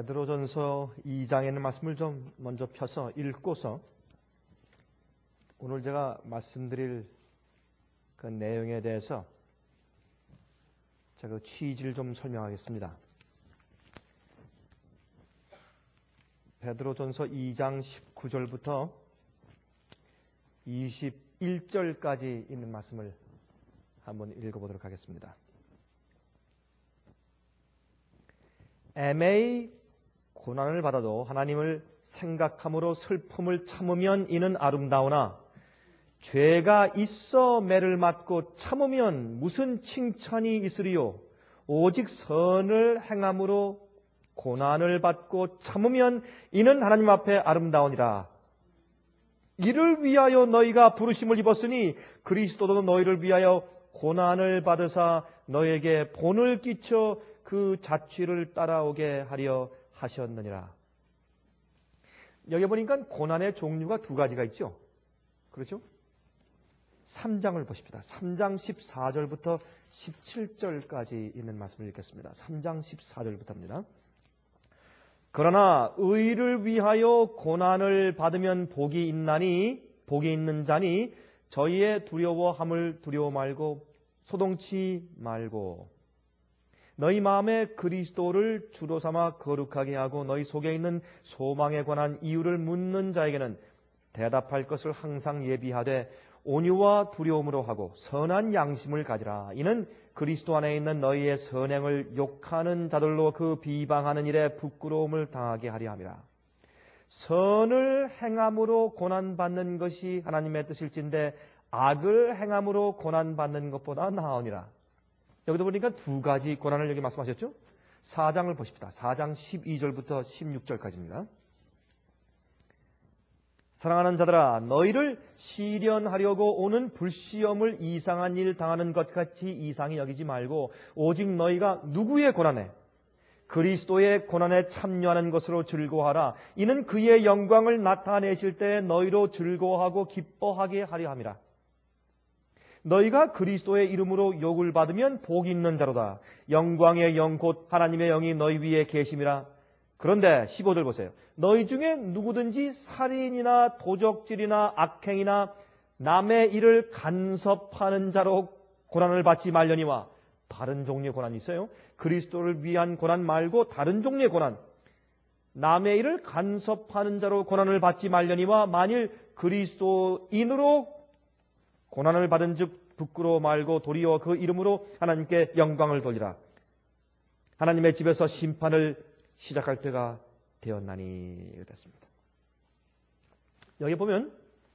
베드로전서 2장에 있는 말씀을 좀 먼저 펴서 읽고서 오늘 제가 말씀드릴 그 내용에 대해서 제가 취지를 좀 설명하겠습니다. 베드로전서 2장 19절부터 21절까지 있는 말씀을 한번 읽어보도록 하겠습니다. 애매히 고난을 받아도 하나님을 생각함으로 슬픔을 참으면 이는 아름다우나 죄가 있어 매를 맞고 참으면 무슨 칭찬이 있으리요. 오직 선을 행함으로 고난을 받고 참으면 이는 하나님 앞에 아름다우니라. 이를 위하여 너희가 부르심을 입었으니 그리스도도 너희를 위하여 고난을 받으사 너에게 본을 끼쳐 그 자취를 따라오게 하려 하셨느니라. 여기 보니까 고난의 종류가 두 가지가 있죠. 그렇죠? 3장을 보십시다. 3장 14절부터 17절까지 있는 말씀을 읽겠습니다. 3장 14절부터입니다. 그러나 의를 위하여 고난을 받으면 복이 있는 자니 저희의 두려워함을 두려워 말고 소동치 말고 너희 마음에 그리스도를 주로 삼아 거룩하게 하고 너희 속에 있는 소망에 관한 이유를 묻는 자에게는 대답할 것을 항상 예비하되 온유와 두려움으로 하고 선한 양심을 가지라. 이는 그리스도 안에 있는 너희의 선행을 욕하는 자들로 그 비방하는 일에 부끄러움을 당하게 하려 함이라. 선을 행함으로 고난받는 것이 하나님의 뜻일진데 악을 행함으로 고난받는 것보다 나으니라. 여기도 보니까 두 가지 고난을 여기 말씀하셨죠? 4장을 보십시다. 4장 12절부터 16절까지입니다. 사랑하는 자들아, 너희를 시련하려고 오는 불시험을 이상한 일 당하는 것 같이 이상히 여기지 말고 오직 너희가 누구의 고난에? 그리스도의 고난에 참여하는 것으로 즐거워하라. 이는 그의 영광을 나타내실 때 너희로 즐거워하고 기뻐하게 하려 함이라. 너희가 그리스도의 이름으로 욕을 받으면 복이 있는 자로다. 영광의 영 곧 하나님의 영이 너희 위에 계심이라. 그런데 15절 보세요. 너희 중에 누구든지 살인이나 도적질이나 악행이나 남의 일을 간섭하는 자로 고난을 받지 말려니와. 다른 종류의 고난이 있어요. 그리스도를 위한 고난 말고 다른 종류의 고난. 남의 일을 간섭하는 자로 고난을 받지 말려니와 만일 그리스도인으로 고난을 받은 즉 부끄러워 말고 도리어 그 이름으로 하나님께 영광을 돌리라. 하나님의 집에서 심판을 시작할 때가 되었나니. 그랬습니다. 여기 보면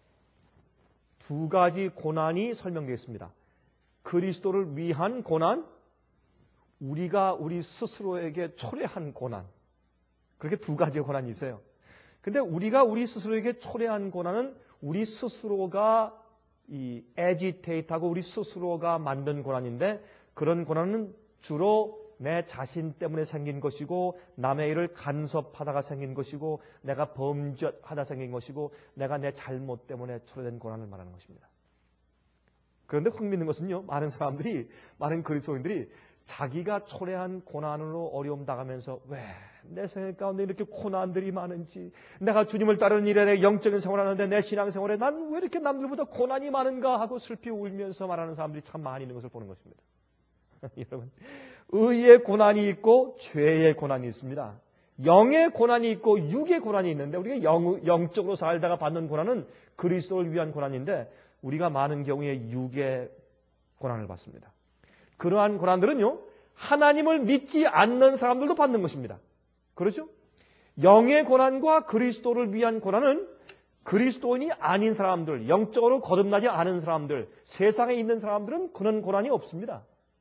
두 가지 고난이 설명되어 있습니다. 그리스도를 위한 고난, 우리가 우리 스스로에게 초래한 고난. 그렇게 두 가지의 고난이 있어요. 근데 우리가 우리 스스로에게 초래한 고난은 우리 스스로가 이 애지테이트하고 우리 스스로가 만든 고난인데 그런 고난은 주로 내 자신 때문에 생긴 것이고 남의 일을 간섭하다가 생긴 것이고 내가 범죄하다 생긴 것이고 내가 내 잘못 때문에 초래된 고난을 말하는 것입니다. 그런데 흥미있는 것은요. 많은 그리스도인들이 자기가 초래한 고난으로 어려움 당하면서 왜 내 생활 가운데 이렇게 고난들이 많은지, 내가 주님을 따르는 일에 내 영적인 생활을 하는데 내 신앙생활에 난 왜 이렇게 남들보다 고난이 많은가 하고 슬피 울면서 말하는 사람들이 참 많이 있는 것을 보는 것입니다. 여러분, 의의 고난이 있고 죄의 고난이 있습니다. 영의 고난이 있고 육의 고난이 있는데 우리가 영적으로 살다가 받는 고난은 그리스도를 위한 고난인데 우리가 많은 경우에 육의 고난을 받습니다. 그러한 고난들은요, 하나님을 믿지 않는 사람들도 받는 것입니다. 그렇죠? 영의 고난과 그리스도를 위한 고난은 그리스도인이 아닌 사람들, 영적으로 거듭나지 않은 사람들, 세상에 있는 사람들은 그런 고난이 없습니다.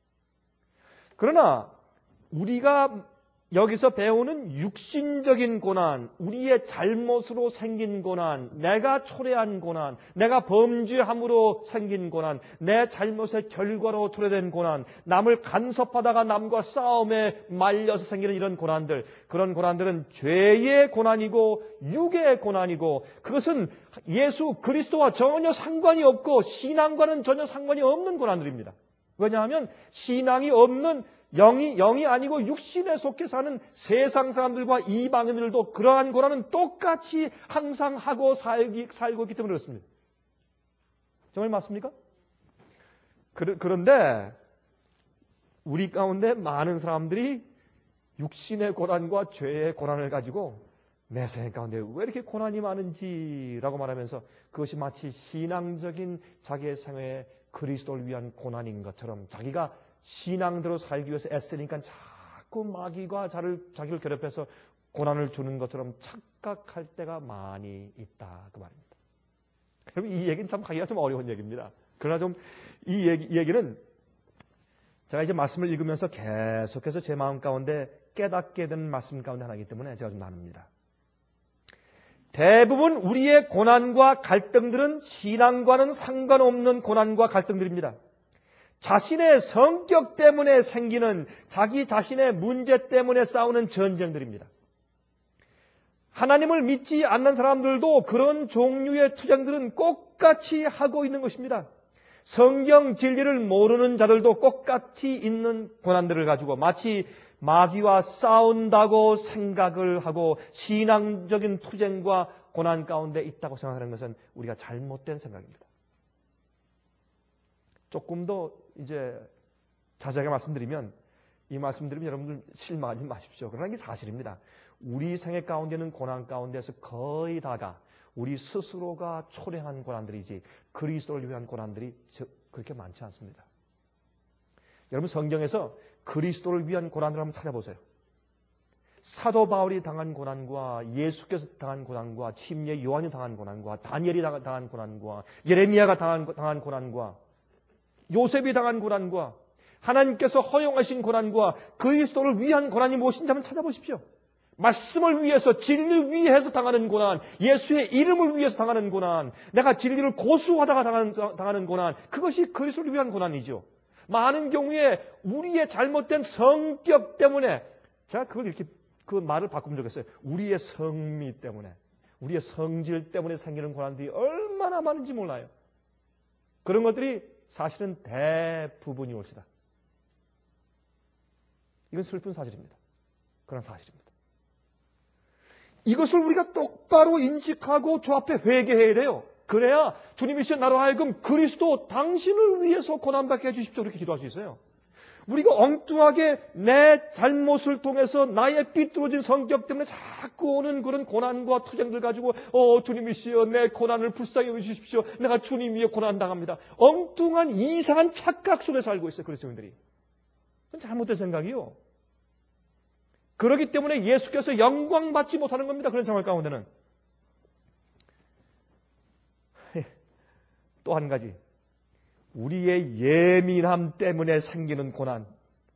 그러나 우리가 여기서 배우는 육신적인 고난, 우리의 잘못으로 생긴 고난, 내가 초래한 고난, 내가 범죄함으로 생긴 고난, 내 잘못의 결과로 초래된 고난, 남을 간섭하다가 남과 싸움에 말려서 생기는 이런 고난들, 그런 고난들은 죄의 고난이고 육의 고난이고 그것은 예수 그리스도와 전혀 상관이 없고 신앙과는 전혀 상관이 없는 고난들입니다. 왜냐하면 신앙이 없는 영이 아니고 육신에 속해 사는 세상 사람들과 이방인들도 그러한 고난은 똑같이 항상 하고 살고 있기 때문에 그렇습니다. 정말 맞습니까? 그런데 우리 가운데 많은 사람들이 육신의 고난과 죄의 고난을 가지고 내 생애 가운데 왜 이렇게 고난이 많은지라고 말하면서 그것이 마치 신앙적인 자기의 생애에 그리스도를 위한 고난인 것처럼 자기가 신앙대로 살기 위해서 애쓰니까 자꾸 마귀가 자기를 괴롭혀서 고난을 주는 것처럼 착각할 때가 많이 있다 그 말입니다. 그럼 이 얘기는 참 하기가 좀 어려운 얘기입니다. 그러나 좀 이 얘기는 제가 이제 말씀을 읽으면서 계속해서 제 마음 가운데 깨닫게 되는 말씀 가운데 하나이기 때문에 제가 좀 나눕니다. 대부분 우리의 고난과 갈등들은 신앙과는 상관없는 고난과 갈등들입니다. 자신의 성격 때문에 생기는 자기 자신의 문제 때문에 싸우는 전쟁들입니다. 하나님을 믿지 않는 사람들도 그런 종류의 투쟁들은 똑같이 하고 있는 것입니다. 성경 진리를 모르는 자들도 똑같이 있는 고난들을 가지고 마치 마귀와 싸운다고 생각을 하고 신앙적인 투쟁과 고난 가운데 있다고 생각하는 것은 우리가 잘못된 생각입니다. 조금 더 이제 자세하게 말씀드리면 이 말씀 들으면 여러분들 실망하지 마십시오. 그러나 이게 사실입니다. 우리 생애 가운데는 고난 가운데서 거의 다가 우리 스스로가 초래한 고난들이지 그리스도를 위한 고난들이 그렇게 많지 않습니다. 여러분 성경에서 그리스도를 위한 고난을 한번 찾아보세요. 사도 바울이 당한 고난과 예수께서 당한 고난과 침례 요한이 당한 고난과 다니엘이 당한 고난과 예레미야가 당한 고난과 요셉이 당한 고난과 하나님께서 허용하신 고난과 그리스도를 위한 고난이 무엇인지 한번 찾아보십시오. 말씀을 위해서 진리를 위해서 당하는 고난, 예수의 이름을 위해서 당하는 고난, 내가 진리를 고수하다가 당하는 고난, 그것이 그리스도를 위한 고난이죠. 많은 경우에 우리의 잘못된 성격 때문에 제가 그걸 이렇게 그 말을 바꾸면 좋겠어요. 우리의 성미 때문에, 우리의 성질 때문에 생기는 고난들이 얼마나 많은지 몰라요. 그런 것들이 사실은 대부분이 올시다. 이건 슬픈 사실입니다. 그런 사실입니다. 이것을 우리가 똑바로 인식하고 저 앞에 회개해야 돼요. 그래야 주님이신 나로 하여금 그리스도 당신을 위해서 고난받게 해주십시오. 이렇게 기도할 수 있어요. 우리가 엉뚱하게 내 잘못을 통해서 나의 삐뚤어진 성격 때문에 자꾸 오는 그런 고난과 투쟁들 가지고 주님이시여 내 고난을 불쌍히 여기십시오. 내가 주님 위에 고난당합니다. 엉뚱한 이상한 착각 속에 살고 있어요. 그리스도인들이. 그건 잘못된 생각이요. 그렇기 때문에 예수께서 영광 받지 못하는 겁니다. 그런 상황 가운데는. 또 한 가지. 우리의 예민함 때문에 생기는 고난.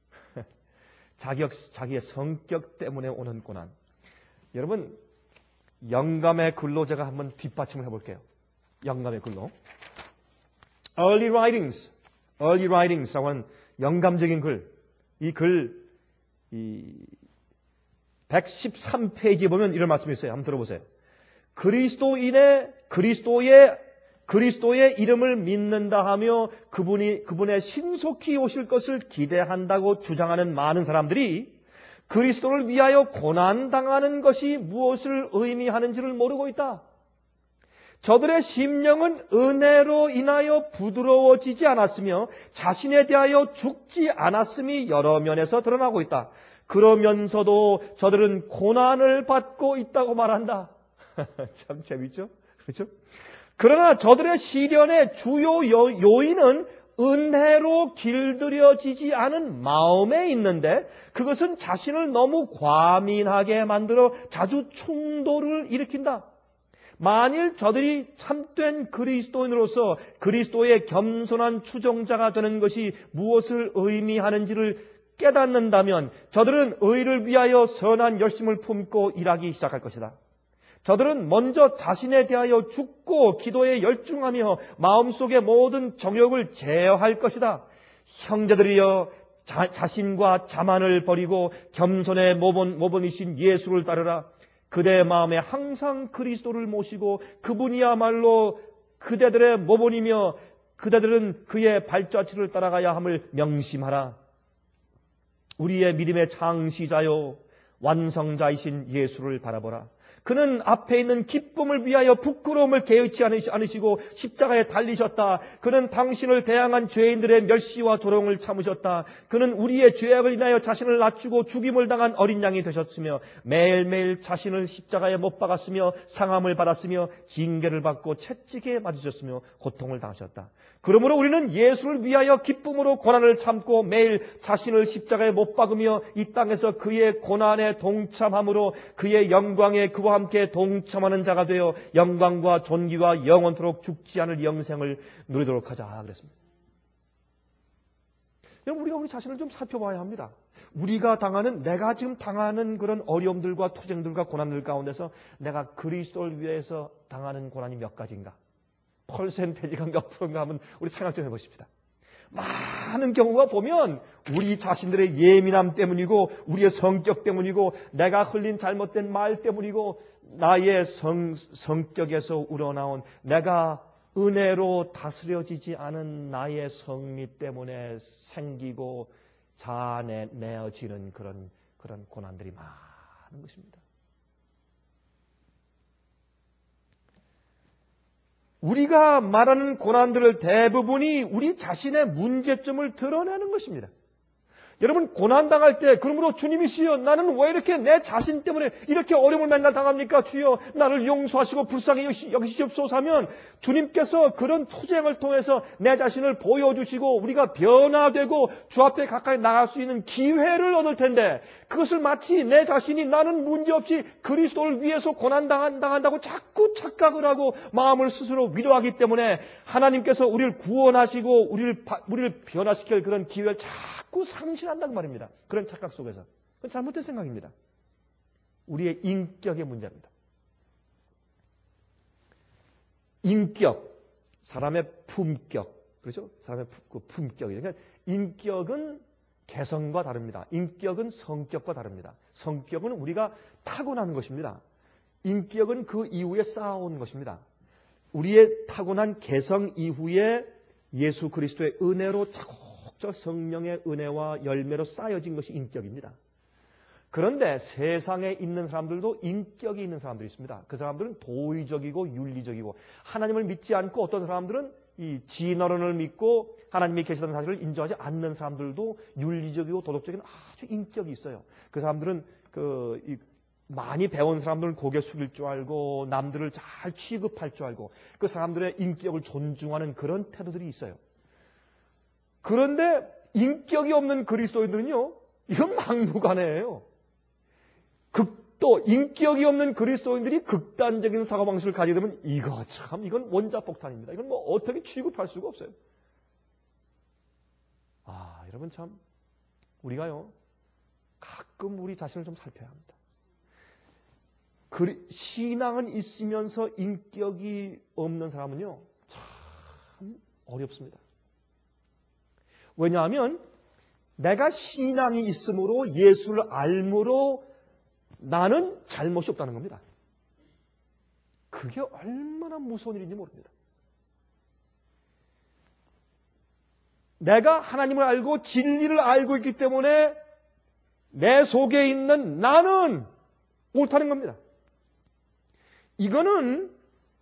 자기의 성격 때문에 오는 고난. 여러분, 영감의 글로 제가 한번 뒷받침을 해볼게요. 영감의 글로. Early Writings라고 하는 영감적인 글. 이 글, 113페이지에 보면 이런 말씀이 있어요. 한번 들어보세요. 그리스도의 이름을 믿는다 하며 그분의 신속히 오실 것을 기대한다고 주장하는 많은 사람들이 그리스도를 위하여 고난당하는 것이 무엇을 의미하는지를 모르고 있다. 저들의 심령은 은혜로 인하여 부드러워지지 않았으며 자신에 대하여 죽지 않았음이 여러 면에서 드러나고 있다. 그러면서도 저들은 고난을 받고 있다고 말한다. 참 재밌죠? 그렇죠? 그러나 저들의 시련의 주요 요인은 은혜로 길들여지지 않은 마음에 있는데 그것은 자신을 너무 과민하게 만들어 자주 충돌을 일으킨다. 만일 저들이 참된 그리스도인으로서 그리스도의 겸손한 추종자가 되는 것이 무엇을 의미하는지를 깨닫는다면 저들은 의를 위하여 선한 열심을 품고 일하기 시작할 것이다. 저들은 먼저 자신에 대하여 죽고 기도에 열중하며 마음속의 모든 정욕을 제어할 것이다. 형제들이여 자신과 자만을 버리고 겸손의 모본이신 예수를 따르라. 그대의 마음에 항상 그리스도를 모시고 그분이야말로 그대들의 모본이며 그대들은 그의 발자취를 따라가야 함을 명심하라. 우리의 믿음의 창시자요 완성자이신 예수를 바라보라. 그는 앞에 있는 기쁨을 위하여 부끄러움을 개의치 않으시고 십자가에 달리셨다. 그는 당신을 대항한 죄인들의 멸시와 조롱을 참으셨다. 그는 우리의 죄악을 인하여 자신을 낮추고 죽임을 당한 어린 양이 되셨으며 매일매일 자신을 십자가에 못 박았으며 상함을 받았으며 징계를 받고 채찍에 맞으셨으며 고통을 당하셨다. 그러므로 우리는 예수를 위하여 기쁨으로 고난을 참고 매일 자신을 십자가에 못 박으며 이 땅에서 그의 고난에 동참함으로 그의 영광에 그와 함께 동참하는 자가 되어 영광과 존귀와 영원토록 죽지 않을 영생을 누리도록 하자 그랬습니다. 여러분, 우리가 우리 자신을 좀 살펴봐야 합니다. 내가 지금 당하는 그런 어려움들과 투쟁들과 고난들 가운데서 내가 그리스도를 위해서 당하는 고난이 몇 가지인가? 퍼센테이지가 몇 프로인가 하면 우리 생각 좀 해보십시다. 많은 경우가 보면 우리 자신들의 예민함 때문이고 우리의 성격 때문이고 내가 흘린 잘못된 말 때문이고 나의 성격에서 우러나온 내가 은혜로 다스려지지 않은 나의 성미 때문에 생기고 자아내어지는 그런 고난들이 많은 것입니다. 우리가 말하는 고난들을 대부분이 우리 자신의 문제점을 드러내는 것입니다. 여러분, 고난당할 때 그러므로 주님이시여 나는 왜 이렇게 내 자신 때문에 이렇게 어려움을 맨날 당합니까? 주여 나를 용서하시고 불쌍히 여기시옵소서 하면 주님께서 그런 투쟁을 통해서 내 자신을 보여주시고 우리가 변화되고 주 앞에 가까이 나갈 수 있는 기회를 얻을 텐데 그것을 마치 내 자신이 나는 문제없이 그리스도를 위해서 고난당한다고 자꾸 착각을 하고 마음을 스스로 위로하기 때문에 하나님께서 우리를 구원하시고 우리를 변화시킬 그런 기회를 자꾸 상실한단 말입니다. 그런 착각 속에서. 그건 잘못된 생각입니다. 우리의 인격의 문제입니다. 인격, 사람의 품격, 그렇죠? 사람의 품격이에요. 그러니까 인격은 개성과 다릅니다. 인격은 성격과 다릅니다. 성격은 우리가 타고난 것입니다. 인격은 그 이후에 쌓아온 것입니다. 우리의 타고난 개성 이후에 예수 그리스도의 은혜로 차곡차곡 성령의 은혜와 열매로 쌓여진 것이 인격입니다. 그런데 세상에 있는 사람들도 인격이 있는 사람들이 있습니다. 그 사람들은 도의적이고 윤리적이고 하나님을 믿지 않고 어떤 사람들은 이 진어론을 믿고 하나님이 계시다는 사실을 인정하지 않는 사람들도 윤리적이고 도덕적인 아주 인격이 있어요. 그 사람들은 많이 배운 사람들은 고개 숙일 줄 알고 남들을 잘 취급할 줄 알고 그 사람들의 인격을 존중하는 그런 태도들이 있어요. 그런데 인격이 없는 그리스도인들은요, 이건 막무가내예요. 또 인격이 없는 그리스도인들이 극단적인 사고방식을 가지게 되면 이건 원자폭탄입니다. 이건 어떻게 취급할 수가 없어요. 여러분 참 우리가요 가끔 우리 자신을 좀 살펴야 합니다. 신앙은 있으면서 인격이 없는 사람은요 참 어렵습니다. 왜냐하면 내가 신앙이 있으므로 예수를 알므로 나는 잘못이 없다는 겁니다. 그게 얼마나 무서운 일인지 모릅니다. 내가 하나님을 알고 진리를 알고 있기 때문에 내 속에 있는 나는 옳다는 겁니다. 이거는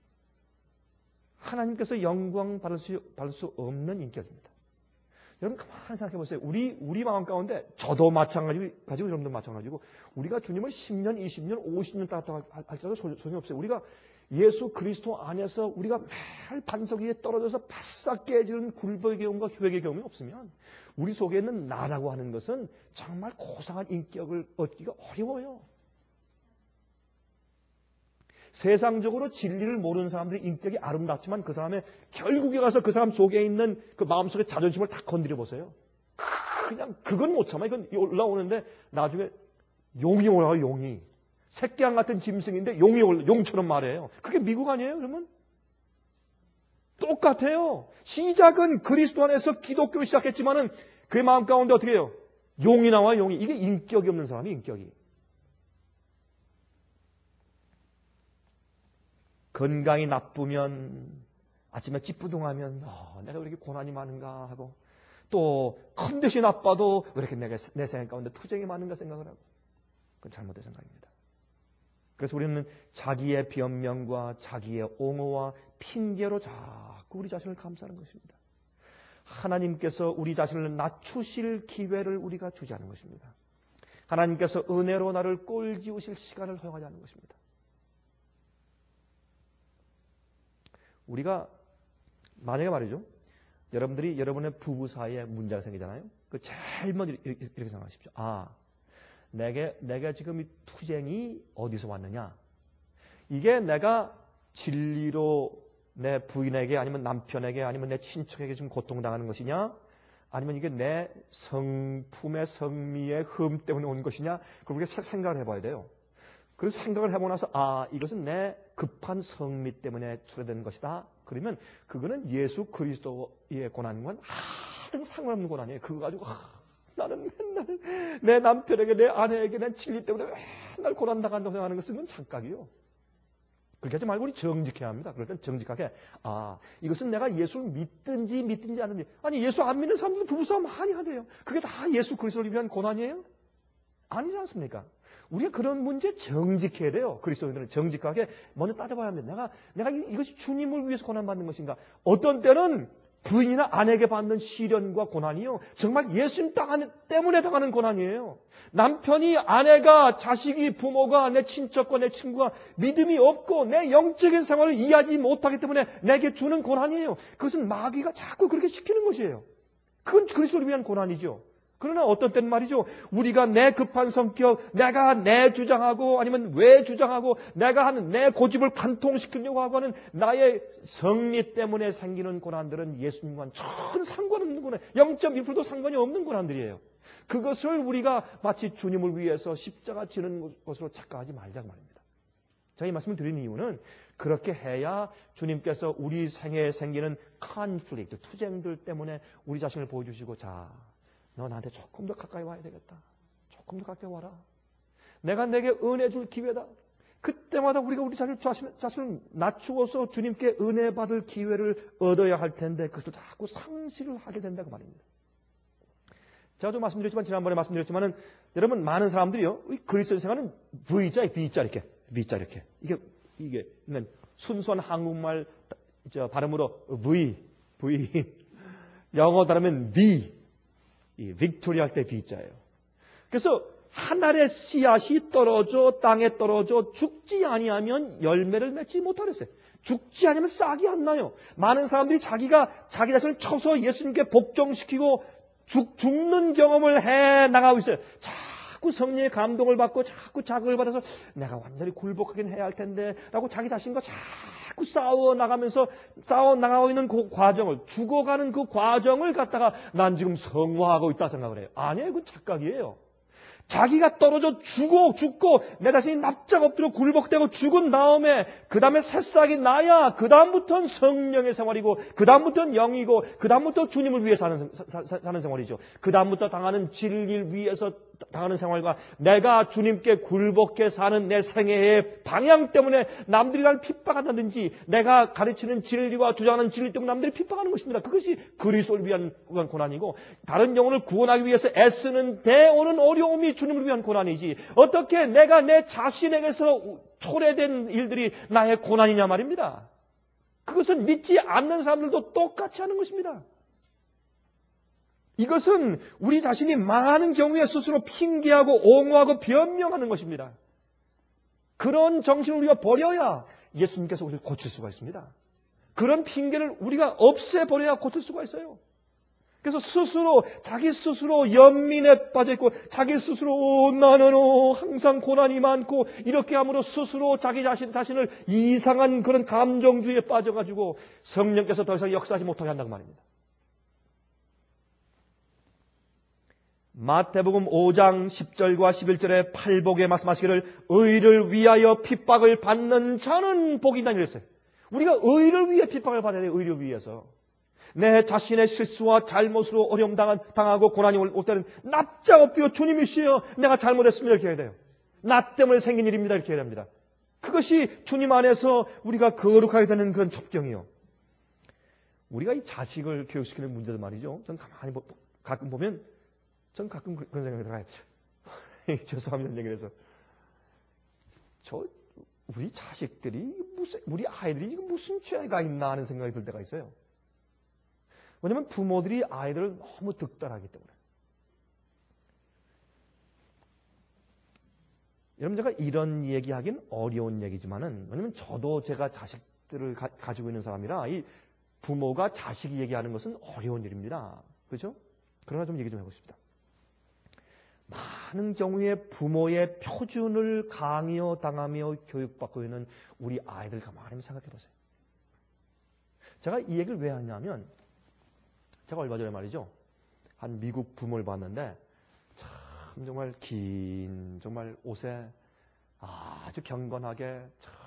하나님께서 영광 받을 수 없는 인격입니다. 여러분 가만히 생각해 보세요. 우리 마음 가운데 저도 마찬가지고 여러분도 마찬가지고 우리가 주님을 10년, 20년, 50년 따랐다 할지라도 소용이 없어요. 우리가 예수 그리스도 안에서 우리가 매일 반석 위에 떨어져서 바싹 깨지는 굴복의 경험과 회개의 경험이 없으면 우리 속에 있는 나라고 하는 것은 정말 고상한 인격을 얻기가 어려워요. 세상적으로 진리를 모르는 사람들의 인격이 아름답지만 그 사람의 결국에 가서 그 사람 속에 있는 그 마음속의 자존심을 다 건드려 보세요. 그냥 그건 못 참아. 이건 올라오는데 나중에 용이 올라와요. 용이. 새끼양 같은 짐승인데 용처럼 말해요. 그게 미국 아니에요? 그러면? 똑같아요. 시작은 그리스도 안에서 기독교를 시작했지만은 그의 마음 가운데 어떻게 해요? 용이 나와요. 용이. 이게 인격이 없는 사람이 인격이. 건강이 나쁘면 아침에 찌뿌둥하면 내가 왜 이렇게 고난이 많은가 하고 또 컨디션이 나빠도 왜 이렇게 내 생각 가운데 투쟁이 많은가 생각을 하고, 그건 잘못된 생각입니다. 그래서 우리는 자기의 변명과 자기의 옹호와 핑계로 자꾸 우리 자신을 감싸는 것입니다. 하나님께서 우리 자신을 낮추실 기회를 우리가 주지 않은 것입니다. 하나님께서 은혜로 나를 꼴지우실 시간을 허용하지 않는 것입니다. 우리가 만약에 말이죠, 여러분들이 여러분의 부부 사이에 문제가 생기잖아요. 그 제일 먼저 이렇게 생각하십시오. 내가 지금 이 투쟁이 어디서 왔느냐? 이게 내가 진리로 내 부인에게 아니면 남편에게 아니면 내 친척에게 지금 고통당하는 것이냐? 아니면 이게 내 성품의 성미의 흠 때문에 온 것이냐? 그렇게 생각을 해봐야 돼요. 그래서 생각을 해보고 나서 이것은 내 급한 성미 때문에 출현된 것이다. 그러면 그거는 예수 그리스도의 고난과는 하등 상관없는 고난이에요. 그거 가지고 나는 맨날 내 남편에게 내 아내에게 내 진리 때문에 맨날 고난당한다고 생각하는 것은 착각이요. 그렇게 하지 말고 우리 정직해야 합니다. 그럴 땐 정직하게 이것은 내가 예수를 믿든지 않든지, 아니 예수 안 믿는 사람들도 부부싸움 많이 하대요. 그게 다 예수 그리스도를 위한 고난이에요? 아니지 않습니까? 우리가 그런 문제 정직해야 돼요. 그리스도인들은 정직하게 먼저 따져봐야 합니다. 내가 이것이 주님을 위해서 고난받는 것인가? 어떤 때는 부인이나 아내에게 받는 시련과 고난이요, 정말 예수님 때문에 당하는 고난이에요. 남편이, 아내가, 자식이, 부모가, 내 친척과 내 친구가 믿음이 없고 내 영적인 생활을 이해하지 못하기 때문에 내게 주는 고난이에요. 그것은 마귀가 자꾸 그렇게 시키는 것이에요. 그건 그리스도를 위한 고난이죠. 그러나 어떤 때는 말이죠, 우리가 내 급한 성격, 내가 내 주장하고 아니면 왜 주장하고 내가 하는 내 고집을 관통시키려고 하고 하는 나의 성미 때문에 생기는 고난들은 예수님과는 전 상관없는 고난, 0.1%도 상관이 없는 고난들이에요. 그것을 우리가 마치 주님을 위해서 십자가 지는 것으로 착각하지 말자고 말입니다. 제가 이 말씀을 드리는 이유는 그렇게 해야 주님께서 우리 생애에 생기는 컨플릭트, 투쟁들 때문에 우리 자신을 보여주시고, 너 나한테 조금 더 가까이 와야 되겠다. 조금 더 가까이 와라. 내가 내게 은혜 줄 기회다. 그때마다 우리가 우리 자신을 낮추어서 주님께 은혜 받을 기회를 얻어야 할 텐데 그것을 자꾸 상실을 하게 된다고 말입니다. 제가 좀 지난번에 말씀드렸지만은 여러분, 많은 사람들이요, 그리스도인 생활은 V자, B자 이렇게, V자 이렇게. 이게 순수한 한국말 발음으로 V. 영어 발음은 V. 이 빅토리 할 때 B자예요. 그래서 한 알의 씨앗이 떨어져 땅에 떨어져 죽지 아니하면 열매를 맺지 못하랬어요. 죽지 않으면 싹이 안 나요. 많은 사람들이 자기 자신을 쳐서 예수님께 복종시키고 죽는 경험을 해 나가고 있어요. 자꾸 성령의 감동을 받고 자꾸 자극을 받아서 내가 완전히 굴복하긴 해야 할 텐데 라고 자기 자신과 자꾸 싸워 나가고 있는 그 과정을, 죽어가는 그 과정을 갖다가 난 지금 성화하고 있다 생각을 해요. 아니에요. 그건 착각이에요. 자기가 떨어져 죽고 내 자신이 납작 엎드려 굴복되고 죽은 다음에 그 다음에 새싹이 나야 그 다음부터는 성령의 생활이고 그 다음부터는 영이고 그 다음부터 주님을 위해 사는 생활이죠. 그 다음부터 당하는 진리를 위해서 당하는 생활과 내가 주님께 굴복해 사는 내 생애의 방향 때문에 남들이 나를 핍박한다든지 내가 가르치는 진리와 주장하는 진리 때문에 남들이 핍박하는 것입니다. 그것이 그리스도를 위한 고난이고 다른 영혼을 구원하기 위해서 애쓰는 데오는 어려움이 주님을 위한 고난이지, 어떻게 내가 내 자신에게서 초래된 일들이 나의 고난이냐 말입니다. 그것은 믿지 않는 사람들도 똑같이 하는 것입니다. 이것은 우리 자신이 망하는 경우에 스스로 핑계하고 옹호하고 변명하는 것입니다. 그런 정신을 우리가 버려야 예수님께서 우리를 고칠 수가 있습니다. 그런 핑계를 우리가 없애버려야 고칠 수가 있어요. 그래서 자기 스스로 연민에 빠져있고 자기 스스로 나는 항상 고난이 많고 이렇게 함으로 스스로 자기 자신을 이상한 그런 감정주의에 빠져가지고 성령께서 더 이상 역사하지 못하게 한다고 말입니다. 마태복음 5장 10절과 11절에 팔복에 말씀하시기를 의를 위하여 핍박을 받는 자는 복이다 이랬어요. 우리가 의를 위해 핍박을 받아야 돼요. 의를 위해서. 내 자신의 실수와 잘못으로 어려움 당하고 고난이 올 때는 납작 엎드려 주님이시여 내가 잘못했습니다 이렇게 해야 돼요. 나 때문에 생긴 일입니다 이렇게 해야 됩니다. 그것이 주님 안에서 우리가 거룩하게 되는 그런 첩경이요. 우리가 이 자식을 교육시키는 문제도 말이죠. 저는 가만히 가끔 보면 전 가끔 그런 생각이 들어요. 죄송합니다. 얘기를 해서. 우리 자식들이 우리 아이들이 무슨 죄가 있나 하는 생각이 들 때가 있어요. 왜냐하면 부모들이 아이들을 너무 득달하기 때문에. 여러분, 제가 이런 얘기하기는 어려운 얘기지만은, 왜냐면 저도 제가 자식들을 가지고 있는 사람이라 이 부모가 자식이 얘기하는 것은 어려운 일입니다. 그렇죠? 그러나 좀 얘기 좀 해보고 싶다. 많은 경우에 부모의 표준을 강요 당하며 교육받고 있는 우리 아이들 가만히 생각해 보세요. 제가 이 얘기를 왜 하냐면, 제가 얼마 전에 말이죠, 한 미국 부모를 봤는데 참 정말 긴 정말 옷에 아주 경건하게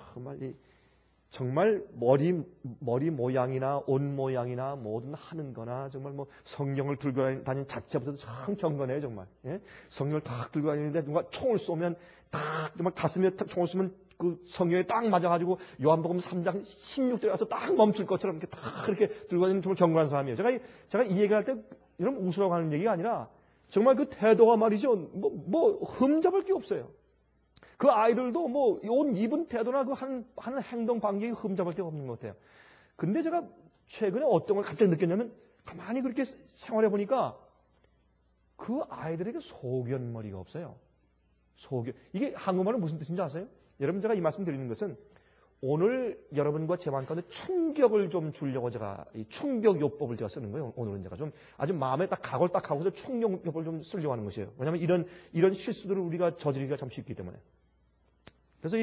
정말 머리 모양이나 옷 모양이나 뭐든 하는 거나 정말 뭐 성경을 들고 다니는 자체부터도 참 경건해요, 정말. 예? 성경을 딱 들고 다니는데 누가 총을 쏘면 딱 정말 가슴에 총을 쏘면 그 성경에 딱 맞아가지고 요한복음 3장 16절에 가서 딱 멈출 것처럼 이렇게 딱 그렇게 들고 다니는 정말 경건한 사람이에요. 제가 이 얘기를 할 때 여러분 웃으라고 하는 얘기가 아니라 정말 그 태도가 말이죠. 뭐 흠잡을 게 없어요. 그 아이들도 뭐 옷 입은 태도나 그 하는 행동 방식이 흠잡을 게 없는 것 같아요. 근데 제가 최근에 어떤 걸 갑자기 느꼈냐면 가만히 그렇게 생활해 보니까 그 아이들에게 소견머리가 없어요. 이게 한국말은 무슨 뜻인지 아세요? 여러분, 제가 이 말씀 드리는 것은 오늘 여러분과 제 마음 가운데 충격을 좀 주려고 제가 이 충격요법을 제가 쓰는 거예요. 오늘은 제가 좀 아주 마음에 딱 각을 딱 하고서 충격요법을 좀 쓰려고 하는 것이에요. 왜냐하면 이런 실수들을 우리가 저지르기가 참 쉽기 때문에. 그래서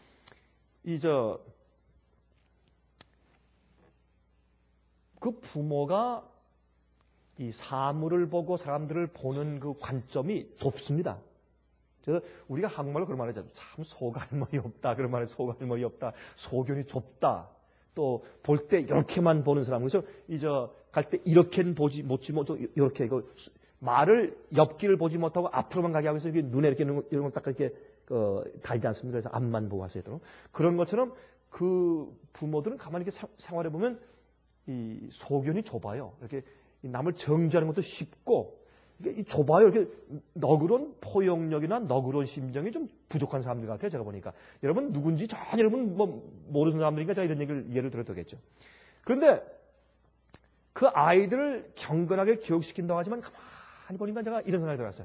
그 부모가 이 사물을 보고 사람들을 보는 그 관점이 좁습니다. 그래서 우리가 한국말로 그런 말을 하죠. 참 소갈머리 없다. 그런 말에 소갈머리 없다. 소견이 좁다. 또 볼 때 이렇게만 보는 사람. 그래서 갈 때 이렇게는 보지 못하고 이렇게 말을 옆길을 보지 못하고 앞으로만 가게 하고 해서 눈에 이렇게 이런 걸 딱 이렇게 달지 않습니다. 그래서 앞만 보고 하셔야 되도록. 그런 것처럼 그 부모들은 가만히 이렇게 생활해 보면 이 소견이 좁아요. 이렇게 남을 정죄하는 것도 쉽고 이게 좁아요. 이렇게 너그러운 포용력이나 너그러운 심정이 좀 부족한 사람들 같아요. 제가 보니까. 여러분 누군지 전혀 여러분 모르는 사람들이니까 제가 이런 예를 들어도 되겠죠. 그런데 그 아이들을 경건하게 교육시킨다고 하지만 가만히 보니까 제가 이런 생각이 들었어요.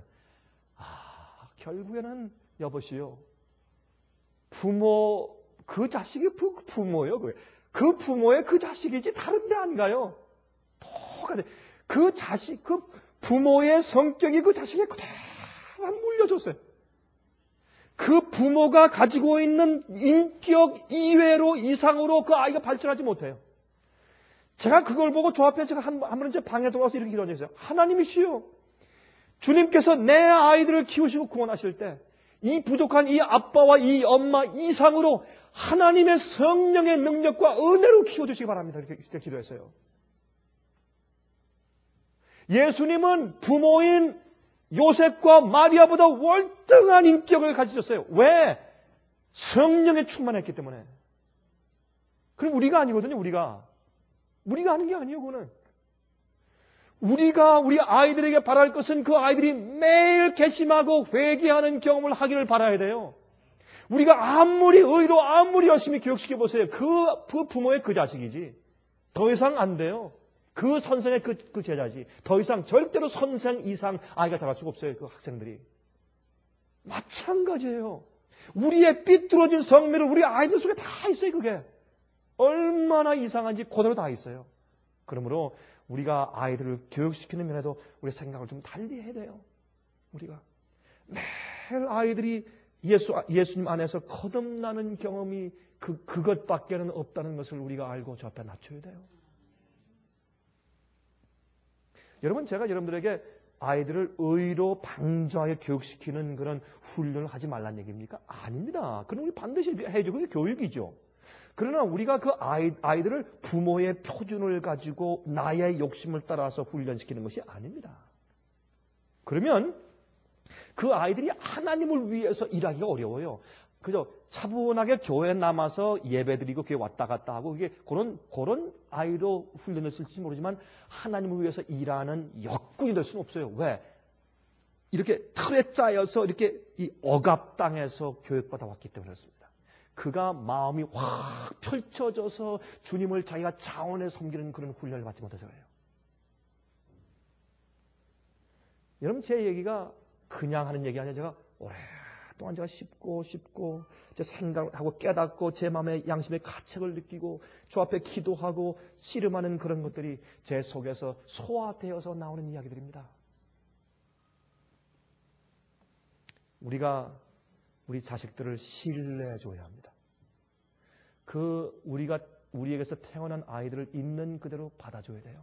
결국에는 여보시오. 부모, 그 자식이 부모예요. 그 부모의 그 자식이지 다른 데 안 가요. 똑같아요. 그 자식, 그 부모의 성격이 그 자식에 그대로 물려줬어요. 그 부모가 가지고 있는 인격 이외로 이상으로 그 아이가 발전하지 못해요. 제가 그걸 보고 저 앞에 제가 한 번은 제 방에 들어와서 이렇게 기도했어요. 하나님이시여, 주님께서 내 아이들을 키우시고 구원하실 때 이 부족한 이 아빠와 이 엄마 이상으로 하나님의 성령의 능력과 은혜로 키워주시기 바랍니다. 이렇게 기도했어요. 예수님은 부모인 요셉과 마리아보다 월등한 인격을 가지셨어요. 왜? 성령에 충만했기 때문에. 그럼 우리가 아니거든요. 우리가 하는 게 아니에요. 그거는. 우리가 우리 아이들에게 바랄 것은 그 아이들이 매일 개심하고 회개하는 경험을 하기를 바라야 돼요. 우리가 아무리 의로 아무리 열심히 교육시켜보세요. 그 부모의 그 자식이지. 더 이상 안 돼요. 그 선생의 그 제자지. 더 이상 절대로 선생 이상 아이가 자랄 수가 없어요. 그 학생들이. 마찬가지예요. 우리의 삐뚤어진 성미를 우리 아이들 속에 다 있어요. 그게. 얼마나 이상한지 그대로 다 있어요. 그러므로 우리가 아이들을 교육시키는 면에도 우리 생각을 좀 달리 해야 돼요. 우리가. 매일 아이들이 예수님 안에서 거듭나는 경험이 그것밖에는 없다는 것을 우리가 알고 저 앞에 낮춰야 돼요. 여러분, 제가 여러분들에게 아이들을 의로 방조하게 교육시키는 그런 훈련을 하지 말라는 얘기입니까? 아닙니다. 그럼 우리 반드시 해야죠. 그게 교육이죠. 그러나 우리가 그 아이들을 부모의 표준을 가지고 나의 욕심을 따라서 훈련시키는 것이 아닙니다. 그러면 그 아이들이 하나님을 위해서 일하기가 어려워요. 그죠? 차분하게 교회에 남아서 예배드리고 교회 왔다 갔다 하고 그게 그런 아이로 훈련했을지 모르지만 하나님을 위해서 일하는 역군이 될 수는 없어요. 왜? 이렇게 틀에 짜여서 이렇게 이 억압 땅에서 교육받아 왔기 때문에 그렇습니다. 그가 마음이 확 펼쳐져서 주님을 자기가 자원에 섬기는 그런 훈련을 받지 못해서 그래요. 여러분 제 얘기가 그냥 하는 얘기 아니라 제가 오랫동안 제가 씹고 제 생각하고 깨닫고 제 마음의 양심의 가책을 느끼고 주 앞에 기도하고 씨름하는 그런 것들이 제 속에서 소화되어서 나오는 이야기들입니다. 우리가 우리 자식들을 신뢰해줘야 합니다. 우리에게서 태어난 아이들을 있는 그대로 받아줘야 돼요.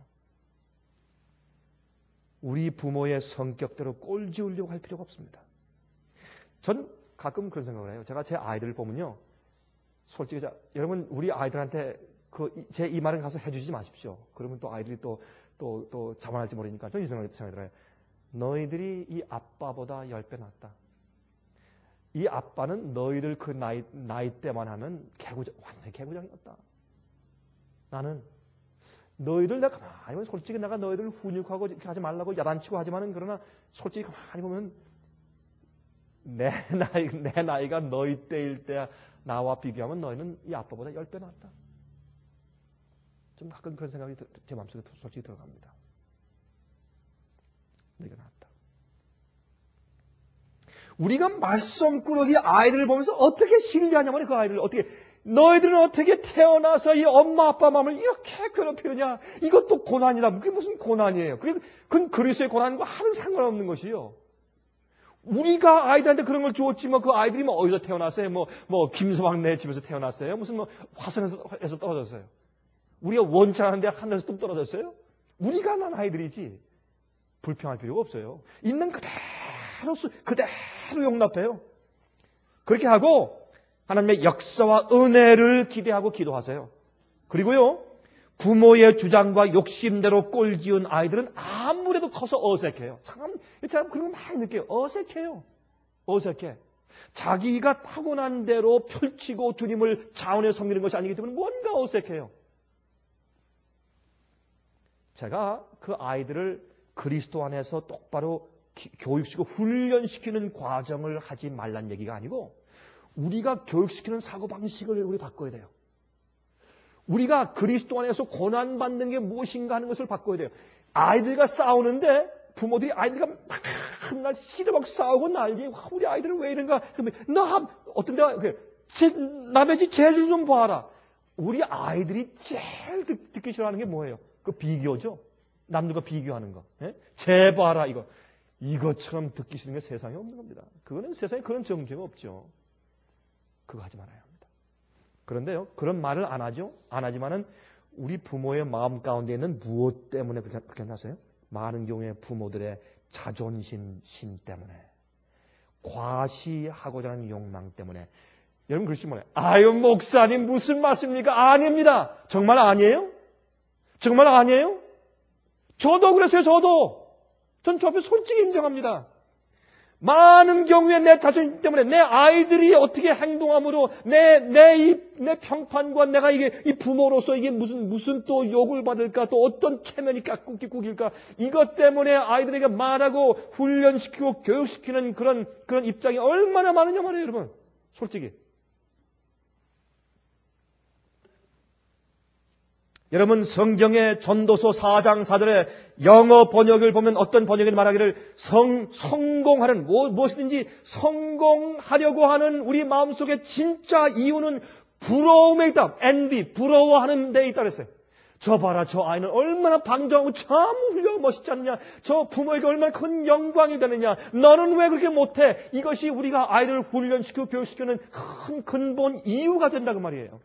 우리 부모의 성격대로 꼴지으려고 할 필요가 없습니다. 전 가끔 그런 생각을 해요. 제가 제 아이들을 보면요. 솔직히 여러분 우리 아이들한테 제 이 말을 가서 해주지 마십시오. 그러면 또 아이들이 또 자만할지 모르니까 저는 이 생각이 들어요. 너희들이 이 아빠보다 10배 낫다. 이 아빠는 너희들 그 나이 때만 하면 완전히 개구장이었다. 나는 너희들 내가 가만히 보면 솔직히 내가 너희들 훈육하고 이렇게 하지 말라고 야단치고 하지만은 그러나 솔직히 가만히 보면 내 나이가 너희 때일 때 나와 비교하면 너희는 이 아빠보다 10배 낫다. 좀 가끔 그런 생각이 제 마음속에 솔직히 들어갑니다. 너희가 낫다. 우리가 말썽꾸러기 아이들을 보면서 어떻게 신뢰하냐면 그 아이들을 어떻게 너희들은 어떻게 태어나서 이 엄마 아빠 마음을 이렇게 괴롭히느냐. 이것도 고난이다. 그게 무슨 고난이에요. 그건 그리스도의 고난과 하는 상관없는 것이요. 우리가 아이들한테 그런 걸 주었지만 그 아이들이 뭐 어디서 태어났어요? 뭐 김서방네 집에서 태어났어요? 무슨 뭐 화성에서 떨어졌어요? 우리가 원치 않은데 하늘에서 뚝 떨어졌어요? 우리가 난 아이들이지. 불평할 필요가 없어요. 있는 그대로 용납해요. 그렇게 하고 하나님의 역사와 은혜를 기대하고 기도하세요. 그리고요. 부모의 주장과 욕심대로 꼴지은 아이들은 아무래도 커서 어색해요. 참 그런 거 많이 느껴요. 어색해요. 어색해. 자기가 타고난 대로 펼치고 주님을 자원에 섬기는 것이 아니기 때문에 뭔가 어색해요. 제가 그 아이들을 그리스도 안에서 똑바로 교육시키고 훈련시키는 과정을 하지 말란 얘기가 아니고 우리가 교육시키는 사고방식을 우리 바꿔야 돼요. 우리가 그리스도 안에서 고난받는 게 무엇인가 하는 것을 바꿔야 돼요. 아이들과 싸우는데 부모들이 아이들과 맨날 씨름하고 싸우고 난리. 우리 아이들은 왜 이런가? 어떤 데가 남의 집 재질 좀 봐라. 우리 아이들이 제일 듣기 싫어하는 게 뭐예요? 그 비교죠. 남들과 비교하는 거. 쟤 봐라 이거. 이것처럼 듣기 싫은 게 세상에 없는 겁니다. 그거는 세상에 그런 정죄가 없죠. 그거 하지 말아야 합니다. 그런데요, 그런 말을 안 하죠. 안 하지만은 우리 부모의 마음 가운데 있는 무엇 때문에 그렇게 하세요? 많은 경우에 부모들의 자존심 때문에, 과시하고자 하는 욕망 때문에. 여러분 그러시 뭐예요? 아유 목사님 무슨 말씀입니까? 아닙니다. 정말 아니에요? 정말 아니에요? 저도 그랬어요. 전 저 앞에 솔직히 인정합니다. 많은 경우에 내 자존심 때문에 내 아이들이 어떻게 행동함으로 내 평판과 내가 이 부모로서 이게 무슨 또 욕을 받을까 또 어떤 체면이 꾸길까 이것 때문에 아이들에게 말하고 훈련시키고 교육시키는 그런 입장이 얼마나 많으냐 말이에요, 여러분. 솔직히. 여러분 성경의 전도서 4장 4절에 영어 번역을 보면 어떤 번역이 말하기를 성공하는 무엇이든지 성공하려고 하는 우리 마음속에 진짜 이유는 부러움에 있다. envy, 부러워하는 데 있다 그랬어요. 저 봐라 저 아이는 얼마나 방정하고 참 훌륭하고 멋있지 않느냐. 저 부모에게 얼마나 큰 영광이 되느냐. 너는 왜 그렇게 못해. 이것이 우리가 아이들을 훈련시키고 교육시키는 큰 근본 이유가 된다 그 말이에요.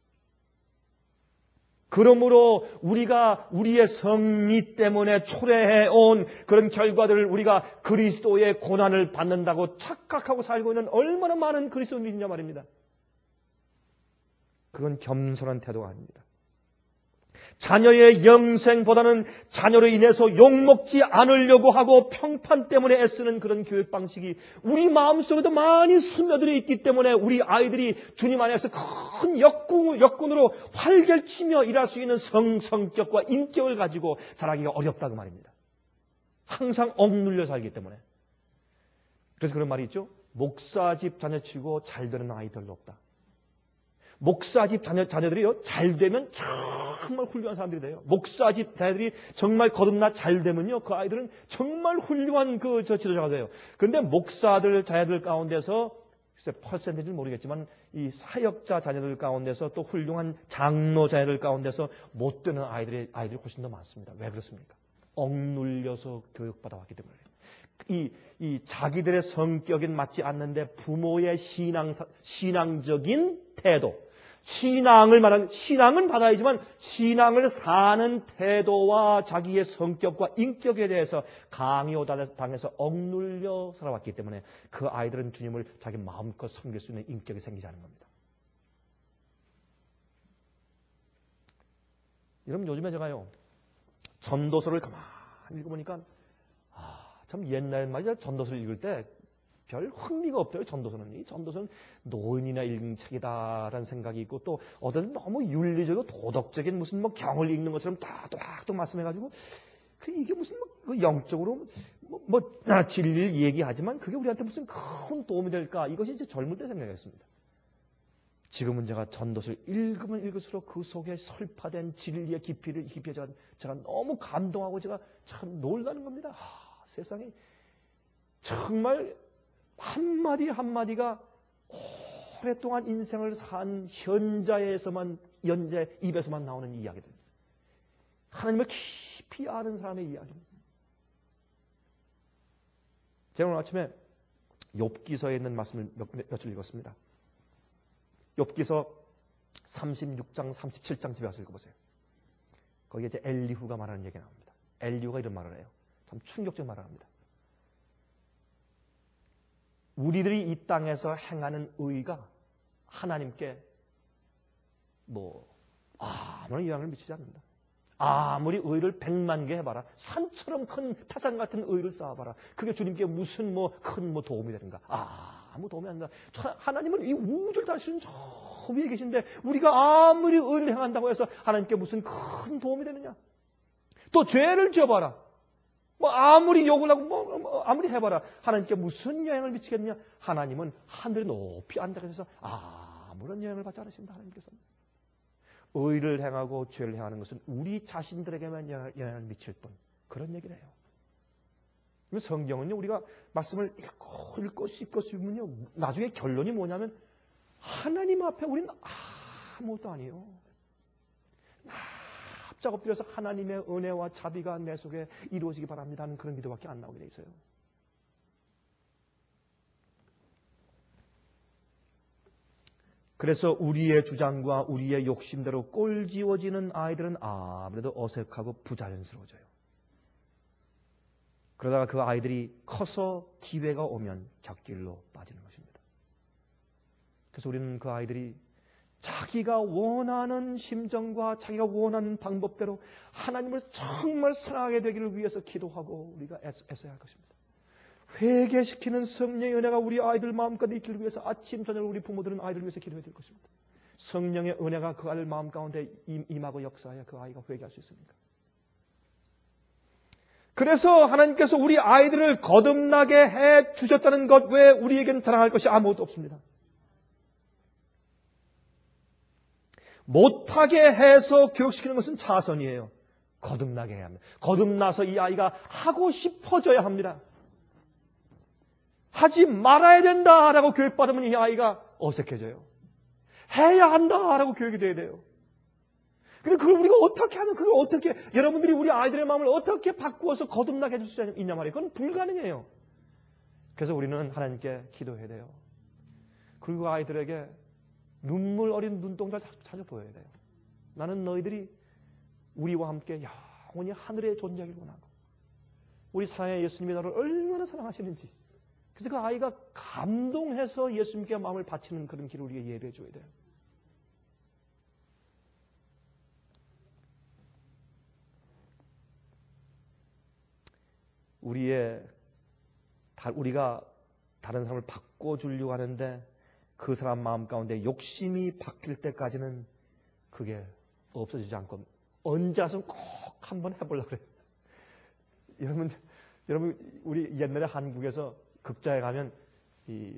그러므로 우리가 우리의 성미 때문에 초래해온 그런 결과들을 우리가 그리스도의 고난을 받는다고 착각하고 살고 있는 얼마나 많은 그리스도인이냐 말입니다. 그건 겸손한 태도가 아닙니다. 자녀의 영생보다는 자녀로 인해서 욕먹지 않으려고 하고 평판 때문에 애쓰는 그런 교육 방식이 우리 마음속에도 많이 스며들어 있기 때문에 우리 아이들이 주님 안에서 큰 역군으로 활결치며 일할 수 있는 성격과 인격을 가지고 자라기가 어렵다고 말입니다. 항상 억눌려 살기 때문에. 그래서 그런 말이 있죠. 목사집 자녀치고 잘 되는 아이 별로 없다. 목사집 자녀들이요, 잘 되면 정말 훌륭한 사람들이 돼요. 목사집 자녀들이 정말 거듭나 잘 되면요, 그 아이들은 정말 훌륭한 지도자가 돼요. 근데 목사들 자녀들 가운데서, 글쎄, 퍼센티지는 모르겠지만, 이 사역자 자녀들 가운데서 또 훌륭한 장로 자녀들 가운데서 못 되는 아이들이 훨씬 더 많습니다. 왜 그렇습니까? 억눌려서 교육받아 왔기 때문에. 이 자기들의 성격에 맞지 않는데 부모의 신앙적인 태도, 신앙은 받아야지만 신앙을 사는 태도와 자기의 성격과 인격에 대해서 강요당해서 억눌려 살아왔기 때문에 그 아이들은 주님을 자기 마음껏 섬길 수 있는 인격이 생기지 않은 겁니다. 여러분, 요즘에 제가요, 전도서를 가만히 읽어보니까 참 옛날 말이죠. 전도서를 읽을 때 별 흥미가 없더라고요. 전도서는. 이 전도서는 노인이나 읽은 책이다라는 생각이 있고 또 어떤 너무 윤리적이고 도덕적인 무슨 뭐 경을 읽는 것처럼 딱 말씀해가지고 이게 무슨 영적으로 진리를 얘기하지만 그게 우리한테 무슨 큰 도움이 될까? 이것이 이제 젊을 때 생각이었습니다. 지금은 제가 전도서를 읽으면 읽을수록 그 속에 설파된 진리의 깊이에 제가 너무 감동하고 제가 참 놀라는 겁니다. 세상에 정말 한마디 한마디가 오랫동안 인생을 산 현자의 입에서만 나오는 이야기들입니다. 하나님을 깊이 아는 사람의 이야기입니다. 제가 오늘 아침에 욥기서에 있는 말씀을 며칠 읽었습니다. 욥기서 36장, 37장 집에 와서 읽어보세요. 거기에 이제 엘리후가 말하는 얘기가 나옵니다. 엘리후가 이런 말을 해요. 참 충격적인 말을 합니다. 우리들이 이 땅에서 행하는 의가 하나님께 아무런 영향을 미치지 않는다. 아무리 의를 100만 개 해봐라. 산처럼 큰 타산 같은 의를 쌓아봐라. 그게 주님께 무슨 큰 도움이 되는가. 아무 도움이 안 된다. 하나님은 이 우주를 다스리는 저 위에 계신데 우리가 아무리 의를 행한다고 해서 하나님께 무슨 큰 도움이 되느냐. 또 죄를 지어봐라. 아무리 욕을 하고 아무리 해봐라. 하나님께 무슨 영향을 미치겠느냐. 하나님은 하늘에 높이 앉아 계셔서 아무런 영향을 받지 않으신다. 하나님께서는. 의를 행하고 죄를 행하는 것은 우리 자신들에게만 영향을 미칠 뿐. 그런 얘기를 해요. 성경은요, 우리가 말씀을 읽고 씹으면요, 나중에 결론이 뭐냐면 하나님 앞에 우리는 아무것도 아니에요. 납작 엎드려서 하나님의 은혜와 자비가 내 속에 이루어지기 바랍니다 하는 그런 기도밖에 안 나오게 돼 있어요. 그래서 우리의 주장과 우리의 욕심대로 꼴지워지는 아이들은 아무래도 어색하고 부자연스러워져요. 그러다가 그 아이들이 커서 기회가 오면 곁길로 빠지는 것입니다. 그래서 우리는 그 아이들이 자기가 원하는 심정과 자기가 원하는 방법대로 하나님을 정말 사랑하게 되기를 위해서 기도하고 우리가 애써야 할 것입니다. 회개시키는 성령의 은혜가 우리 아이들 마음가운데 있기를 위해서 아침 저녁 우리 부모들은 아이들을 위해서 기도해야 될 것입니다. 성령의 은혜가 그 아이들 마음 가운데 임하고 역사해야 그 아이가 회개할 수 있습니다. 그래서 하나님께서 우리 아이들을 거듭나게 해 주셨다는 것 외에 우리에겐 자랑할 것이 아무것도 없습니다. 못하게 해서 교육시키는 것은 자선이에요. 거듭나게 해야 합니다. 거듭나서 이 아이가 하고 싶어져야 합니다. 하지 말아야 된다라고 교육받으면 이 아이가 어색해져요. 해야 한다라고 교육이 돼야 돼요. 근데 그걸 우리가 어떻게 하면 여러분들이 우리 아이들의 마음을 어떻게 바꾸어서 거듭나게 해줄 수 있냐 말이에요. 그건 불가능해요. 그래서 우리는 하나님께 기도해야 돼요. 그리고 아이들에게 눈물 어린 눈동자를 자주 보여야 돼요. 나는 너희들이 우리와 함께 영원히 하늘에 존재하길 원하고 우리 사랑의 예수님이 나를 얼마나 사랑하시는지 그래서 그 아이가 감동해서 예수님께 마음을 바치는 그런 길을 우리가 예배해 줘야 돼요. 우리가 다른 사람을 바꿔주려고 하는데 그 사람 마음 가운데 욕심이 바뀔 때까지는 그게 없어지지 않고 언제든 꼭 한번 해보려고 그래요. 여러분, 우리 옛날에 한국에서 극장에 가면 이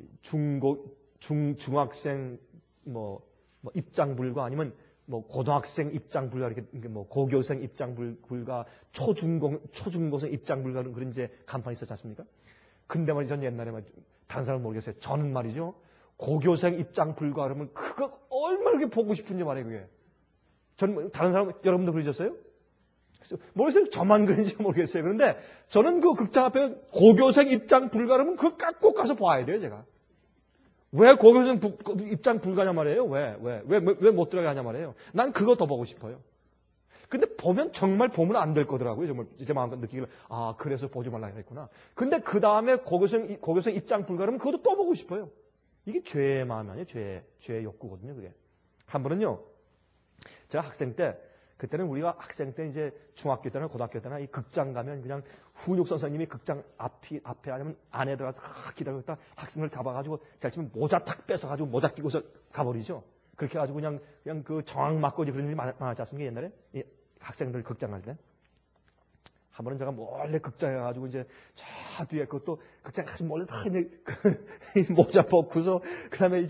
중학생 입장 불가 아니면 고등학생 입장 불가 이렇게 고교생 입장 불가 초중고생 입장 불가 그런 이제 간판이 있었지 않습니까? 근데 말이죠, 전 옛날에 다른 사람은 모르겠어요. 저는 말이죠, 고교생 입장 불가 그러면 그거 얼마나 그렇게 보고 싶은지 말이에요, 그게. 다른 사람, 여러분도 그러셨어요? 모르겠어요. 저만 그런지 모르겠어요. 그런데 저는 그 극장 앞에 고교생 입장 불가 그러면 그거 꼭 가서 봐야 돼요, 제가. 왜 고교생 입장 불가냐 말이에요? 왜 못 들어가냐 말이에요? 난 그거 더 보고 싶어요. 근데 정말 보면 안 될 거더라고요. 정말 제 마음껏 느끼기를, 그래서 보지 말라 했구나. 근데 그 다음에 고교생 입장 불가 그러면 그것도 또 보고 싶어요. 이게 죄의 마음이 아니에요. 죄의 욕구거든요, 그게. 한 번은요, 제가 학생 때, 그때는 우리가 학생 때 이제 중학교 때나 고등학교 때나 이 극장 가면 그냥 훈육 선생님이 극장 앞에 아니면 안에 들어가서 기다리고 있다 학생을 잡아가지고 잘 치면 모자 탁 뺏어가지고 모자 끼고서 가버리죠. 그렇게 해가지고 그냥 그 정황 맞고 그런 일이 많았지 않습니까? 옛날에? 이 학생들 극장 갈 때. 한 번은 제가 몰래 극장에 가가지고 이제 저 뒤에 그것도 극장 가서 몰래 다 모자 벗고서 그 다음에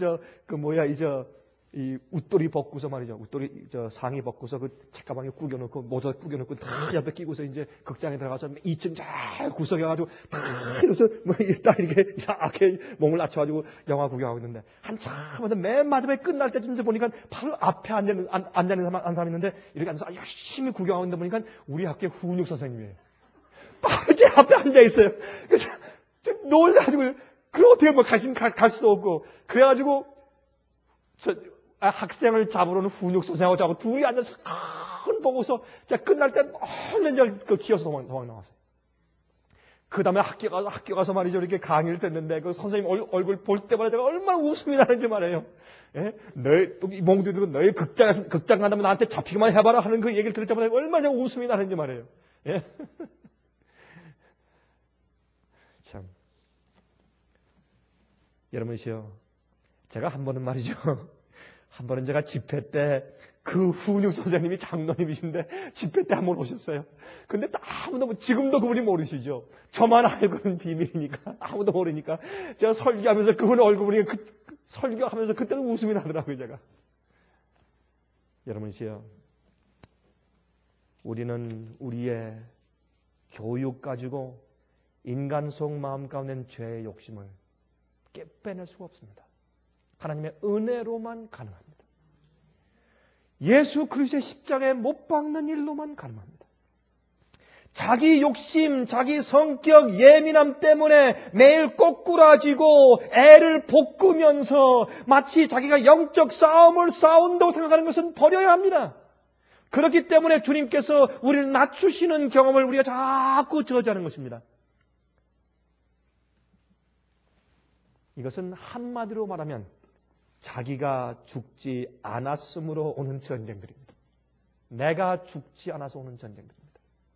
이 웃돌이 벗고서 말이죠. 웃돌이 상의 벗고서 그 책가방에 구겨놓고 모자 구겨놓고 다 옆에 끼고서 이제 극장에 들어가서 2층 잘 구석에 가지고 다 이러면서 딱 이렇게 몸을 낮춰가지고 영화 구경하고 있는데 한참 하면서 맨 마지막에 끝날 때쯤 보니까 바로 앞에 앉아있는 한 사람이 있는데 이렇게 앉아서 열심히 구경하고 있는데 보니까 우리 학교의 훈육 선생님이에요. 바로 제 앞에 앉아있어요. 그래서 놀라가지고 그럼 어떻게 갈 수도 없고 그래가지고 학생을 잡으러는 훈육 선생하고 저하고 둘이 앉아서 큰 보고서 제가 끝날 때 얼른 기어서 도망 나왔어요. 그 다음에 학교 가서 말이죠. 이렇게 강의를 듣는데 그 선생님 얼굴 볼 때마다 제가 얼마나 웃음이 나는지 말이에요. 예? 이 몽두들은 너희 극장 간다면 나한테 잡히기만 해봐라 하는 그 얘기를 들을 때마다 얼마나 제가 웃음이 나는지 말이에요. 예? 참. 여러분이시여. 제가 한 번은 말이죠. 한 번은 제가 집회 때 그 훈육 선생님이 장로님이신데 집회 때 한 번 오셨어요. 근데 아무도 지금도 그분이 모르시죠. 저만 알고는 비밀이니까 아무도 모르니까 제가 설교하면서 그분 얼굴 보니까 설교하면서 그때는 웃음이 나더라고요. 제가. 여러분이시여. 우리는 우리의 교육 가지고 인간 속 마음 가운데 죄의 욕심을 빼낼 수가 없습니다. 하나님의 은혜로만 가능합니다. 예수 그리스도의 십자가에 못 박는 일로만 가능합니다. 자기 욕심, 자기 성격, 예민함 때문에 매일 꼬꾸라지고 애를 볶으면서 마치 자기가 영적 싸움을 싸운다고 생각하는 것은 버려야 합니다. 그렇기 때문에 주님께서 우리를 낮추시는 경험을 우리가 자꾸 저지하는 것입니다. 이것은 한마디로 말하면 자기가 죽지 않았으므로 오는 전쟁들입니다. 내가 죽지 않아서 오는 전쟁들입니다.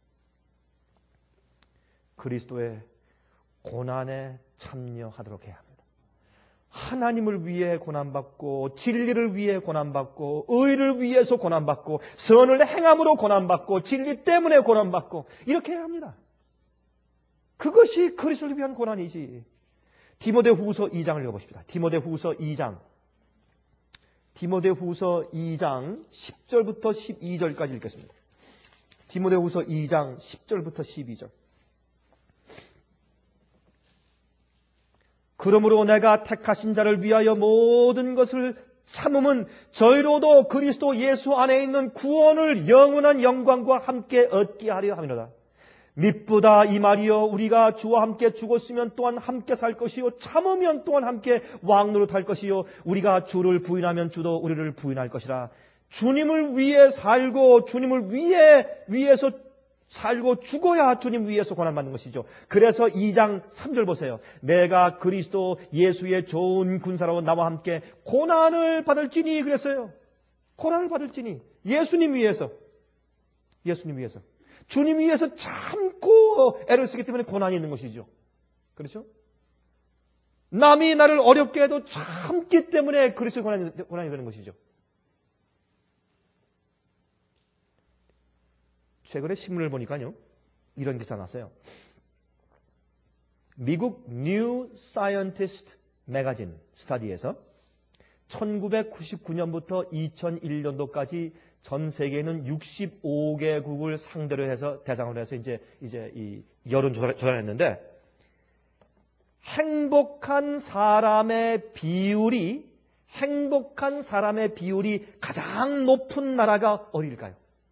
그리스도의 고난에 참여하도록 해야 합니다. 하나님을 위해 고난받고 진리를 위해 고난받고 의를 위해서 고난받고 선을 행함으로 고난받고 진리 때문에 고난받고 이렇게 해야 합니다. 그것이 그리스도를 위한 고난이지. 디모데후서 2장을 읽어보십시다. 디모데후서 2장 10절부터 12절까지 읽겠습니다. 디모데후서 2장 10절부터 12절. 그러므로 내가 택하신 자를 위하여 모든 것을 참음은 저희로도 그리스도 예수 안에 있는 구원을 영원한 영광과 함께 얻게 하려 함이로다. mit보다 이 말이여 우리가 주와 함께 죽었으면 또한 함께 살 것이요 참으면 또한 함께 왕노릇할 것이요 우리가 주를 부인하면 주도 우리를 부인할 것이라. 주님을 위해 살고 주님을 위해서 살고 죽어야 주님 위해서 고난받는 것이죠. 그래서 2장 3절 보세요. 내가 그리스도 예수의 좋은 군사로 나와 함께 고난을 받을지니 그랬어요. 고난을 받을지니 예수님 위해서 주님 위해서 참고 더 애를 쓰기 때문에 고난이 있는 것이죠. 그렇죠? 남이 나를 어렵게 해도 참기 때문에 그리스도의 고난이 되는 것이죠. 최근에 신문을 보니까요, 이런 기사 났어요. 미국 뉴 사이언티스트 매거진 스터디에서 1999년부터 2001년도까지 전 세계에는 65개국을 상대로 해서 대상으로 해서 이제 이 여론조사를 했는데, 행복한 사람의 비율이 가장 높은 나라가 어디일까요?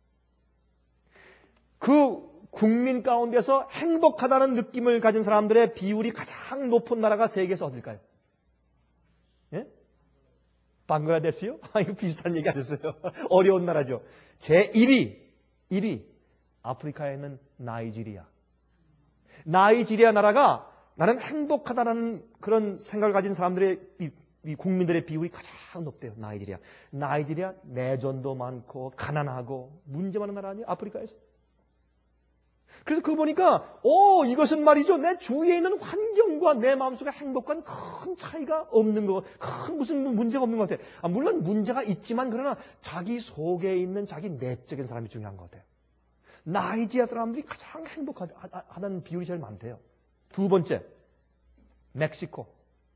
그 국민 가운데서 행복하다는 느낌을 가진 사람들의 비율이 가장 높은 나라가 세계에서 어딜까요? 예? 방글라데시요? 이거 비슷한 얘기 하셨어요. 어려운 나라죠. 제 1위 아프리카에 있는 나이지리아. 나이지리아 나라가 나는 행복하다는 그런 생각을 가진 사람들의 이 국민들의 비율이 가장 높대요. 나이지리아 내전도 많고 가난하고 문제 많은 나라 아니에요? 아프리카에서. 그래서 그거 보니까 이것은 말이죠. 내 주위에 있는 환경과 내 마음속에 행복과는 큰 차이가 없는 거, 큰 무슨 문제가 없는 것 같아요. 물론 문제가 있지만 그러나 자기 속에 있는 자기 내적인 사람이 중요한 것 같아요. 나이지리아 사람들이 가장 행복하다는 비율이 제일 많대요. 두 번째, 멕시코.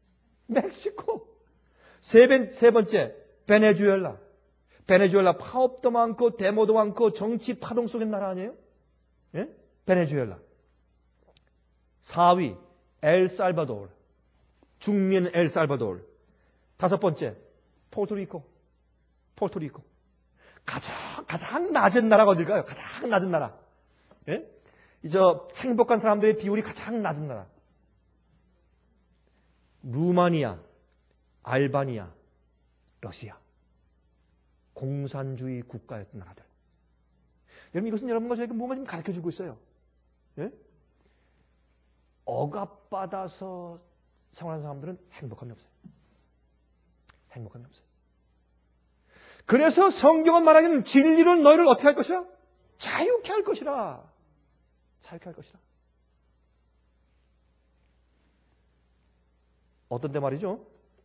세 번째, 베네수엘라 파업도 많고 데모도 많고 정치 파동 속의 나라 아니에요? 예? 베네수엘라. 4위, 엘살바도르. 중미는 엘살바도르. 5번째, 포르토리코. 가장 낮은 나라가 어딜까요? 가장 낮은 나라. 예? 행복한 사람들의 비율이 가장 낮은 나라. 루마니아, 알바니아, 러시아. 공산주의 국가였던 나라들. 여러분, 이것은 여러분과 저에게 뭔가 좀 가르쳐주고 있어요. 예? 억압받아서 생활하는 사람들은 행복함이 없어요. 그래서 성경은 말하기는 진리는 너희를 어떻게 할 것이라? 자유케 할 것이라. 어떤 때 말이죠?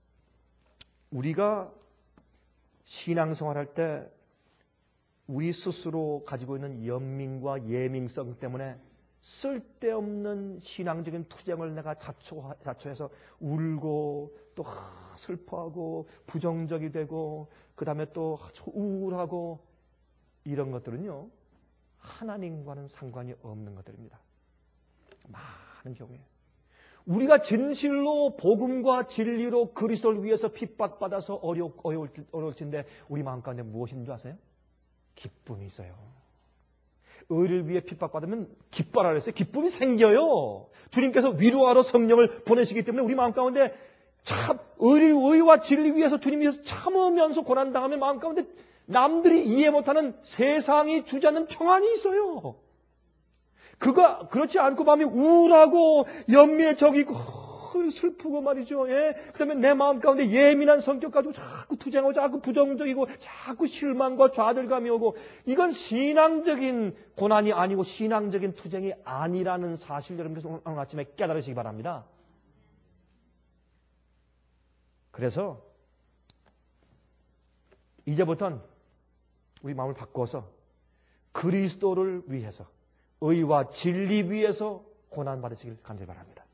우리가 신앙생활할 때 우리 스스로 가지고 있는 연민과 예민성 때문에 쓸데없는 신앙적인 투쟁을 내가 자초해서 울고 또 슬퍼하고 부정적이 되고 그 다음에 또 우울하고 이런 것들은요, 하나님과는 상관이 없는 것들입니다. 많은 경우에 우리가 진실로 복음과 진리로 그리스도를 위해서 핍박받아서 어려울 텐데 우리 마음 가운데 무엇인 줄 아세요? 기쁨이 있어요. 의를 위해 핍박받으면 기뻐라 그랬어요. 기쁨이 생겨요. 주님께서 위로하러 성령을 보내시기 때문에 우리 마음 가운데 참 의와 진리 위해서 주님 위해서 참으면서 고난당하면 마음 가운데 남들이 이해 못하는 세상이 주지 않는 평안이 있어요. 그렇지 않고 마음이 우울하고 연민에 적이고 슬프고 말이죠. 예? 그 다음에 내 마음 가운데 예민한 성격 가지고 자꾸 투쟁하고 자꾸 부정적이고 자꾸 실망과 좌절감이 오고, 이건 신앙적인 고난이 아니고 신앙적인 투쟁이 아니라는 사실 여러분께서 오늘 아침에 깨달으시기 바랍니다. 그래서 이제부터는 우리 마음을 바꿔서 그리스도를 위해서 의와 진리 위해서 고난받으시길 간절히 바랍니다.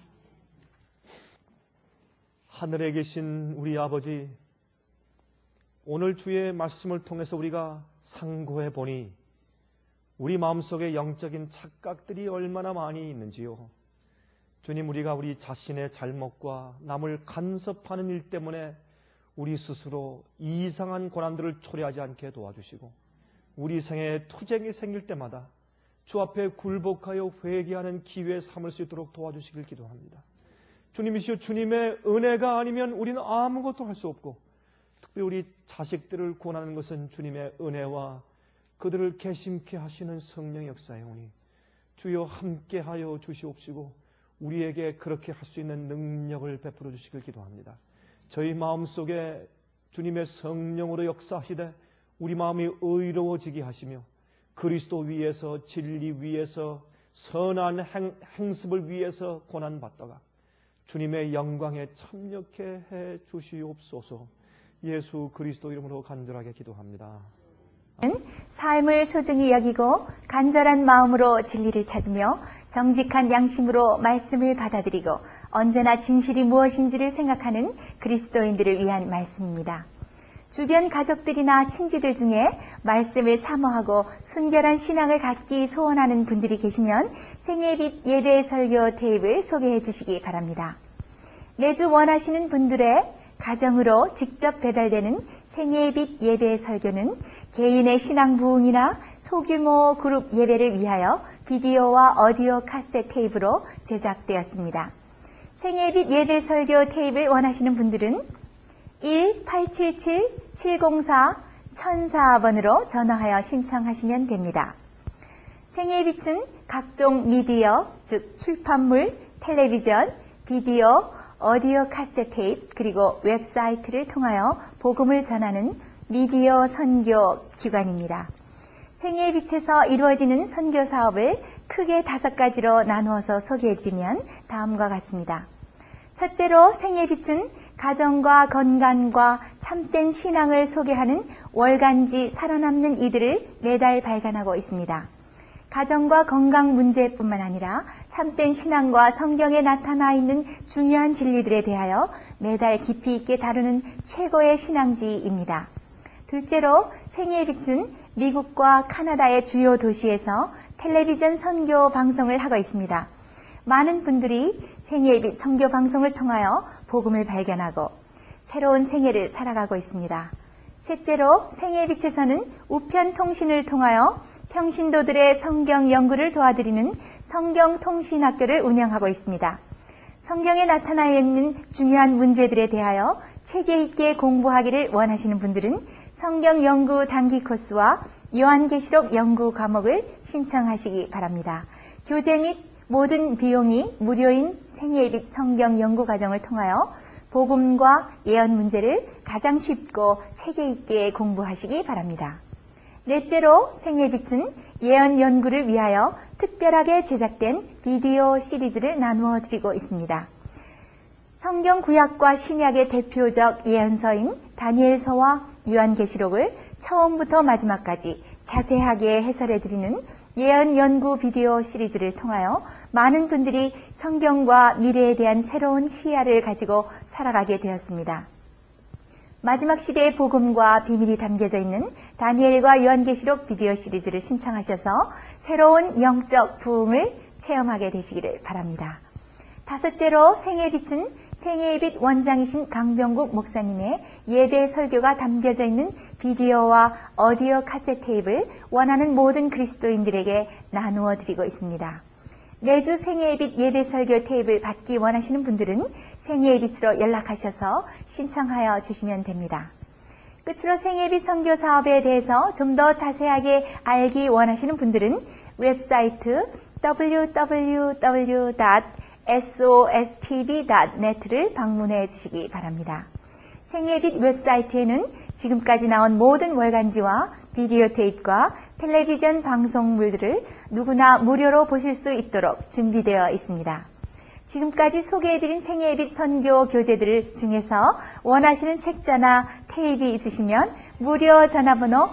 하늘에 계신 우리 아버지, 오늘 주의 말씀을 통해서 우리가 상고해 보니 우리 마음속에 영적인 착각들이 얼마나 많이 있는지요. 주님, 우리가 우리 자신의 잘못과 남을 간섭하는 일 때문에 우리 스스로 이상한 고난들을 초래하지 않게 도와주시고, 우리 생에 투쟁이 생길 때마다 주 앞에 굴복하여 회개하는 기회 삼을 수 있도록 도와주시길 기도합니다. 주님이시여, 주님의 은혜가 아니면 우리는 아무것도 할 수 없고, 특별히 우리 자식들을 구원하는 것은 주님의 은혜와 그들을 개심케 하시는 성령의 역사이오니 주여 함께하여 주시옵시고 우리에게 그렇게 할 수 있는 능력을 베풀어 주시길 기도합니다. 저희 마음속에 주님의 성령으로 역사하시되 우리 마음이 의로워지게 하시며 그리스도 위에서 진리 위에서 선한 행습을 위해서 고난받다가 주님의 영광에 참여케 해 주시옵소서. 예수 그리스도 이름으로 간절하게 기도합니다. 삶을 소중히 여기고 간절한 마음으로 진리를 찾으며 정직한 양심으로 말씀을 받아들이고 언제나 진실이 무엇인지를 생각하는 그리스도인들을 위한 말씀입니다. 주변 가족들이나 친지들 중에 말씀을 사모하고 순결한 신앙을 갖기 소원하는 분들이 계시면 생애빛 예배 설교 테이프를 소개해 주시기 바랍니다. 매주 원하시는 분들의 가정으로 직접 배달되는 생애빛 예배 설교는 개인의 신앙 부흥이나 소규모 그룹 예배를 위하여 비디오와 오디오 카세트 테이프로 제작되었습니다. 생애빛 예배 설교 테이프를 원하시는 분들은 1-877-704-1004번으로 전화하여 신청하시면 됩니다. 생애빛은 각종 미디어, 즉 출판물, 텔레비전, 비디오, 오디오 카세트 테이프 그리고 웹사이트를 통하여 복음을 전하는 미디어 선교 기관입니다. 생애빛에서 이루어지는 선교 사업을 크게 5가지로 나누어서 소개해드리면 다음과 같습니다. 첫째로 생애빛은 가정과 건강과 참된 신앙을 소개하는 월간지 살아남는 이들을 매달 발간하고 있습니다. 가정과 건강 문제뿐만 아니라 참된 신앙과 성경에 나타나 있는 중요한 진리들에 대하여 매달 깊이 있게 다루는 최고의 신앙지입니다. 둘째로 생애빛은 미국과 카나다의 주요 도시에서 텔레비전 선교 방송을 하고 있습니다. 많은 분들이 생애빛 선교 방송을 통하여 복음을 발견하고 새로운 생애를 살아가고 있습니다. 셋째로 생애빛에서는 우편통신을 통하여 평신도들의 성경 연구를 도와드리는 성경통신학교를 운영하고 있습니다. 성경에 나타나 있는 중요한 문제들에 대하여 체계 있게 공부하기를 원하시는 분들은 성경 연구 단기 코스와 요한계시록 연구 과목을 신청하시기 바랍니다. 교재 및 모든 비용이 무료인 생애빛 성경 연구 과정을 통하여 복음과 예언 문제를 가장 쉽고 체계 있게 공부하시기 바랍니다. 넷째로 생애빛은 예언 연구를 위하여 특별하게 제작된 비디오 시리즈를 나누어 드리고 있습니다. 성경 구약과 신약의 대표적 예언서인 다니엘서와 요한계시록을 처음부터 마지막까지 자세하게 해설해 드리는 예언 연구 비디오 시리즈를 통하여 많은 분들이 성경과 미래에 대한 새로운 시야를 가지고 살아가게 되었습니다. 마지막 시대의 복음과 비밀이 담겨져 있는 다니엘과 요한계시록 비디오 시리즈를 신청하셔서 새로운 영적 부흥을 체험하게 되시기를 바랍니다. 다섯째로 생애빛은 생애빛 원장이신 강병국 목사님의 예배 설교가 담겨져 있는 비디오와 오디오 카세트 테이프를 원하는 모든 그리스도인들에게 나누어 드리고 있습니다. 매주 생애빛 예배 설교 테이프를 받기 원하시는 분들은 생애빛으로 연락하셔서 신청하여 주시면 됩니다. 끝으로 생애빛 선교 사업에 대해서 좀 더 자세하게 알기 원하시는 분들은 웹사이트 www.sostv.net를 방문해 주시기 바랍니다. 생애빛 웹사이트에는 지금까지 나온 모든 월간지와 비디오 테이프와 텔레비전 방송물들을 누구나 무료로 보실 수 있도록 준비되어 있습니다. 지금까지 소개해드린 생애빛 선교 교재들 중에서 원하시는 책자나 테이프 있으시면 무료 전화번호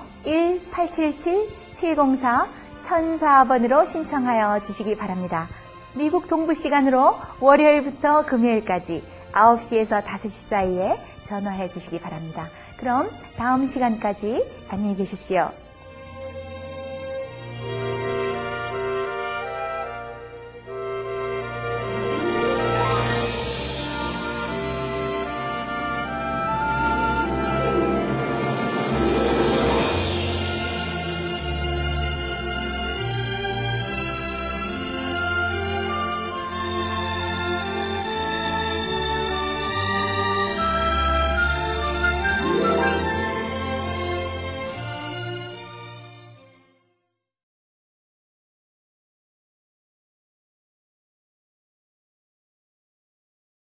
1-877-704-1004번으로 신청하여 주시기 바랍니다. 미국 동부 시간으로 월요일부터 금요일까지 9시에서 5시 사이에 전화해 주시기 바랍니다. 그럼 다음 시간까지 안녕히 계십시오.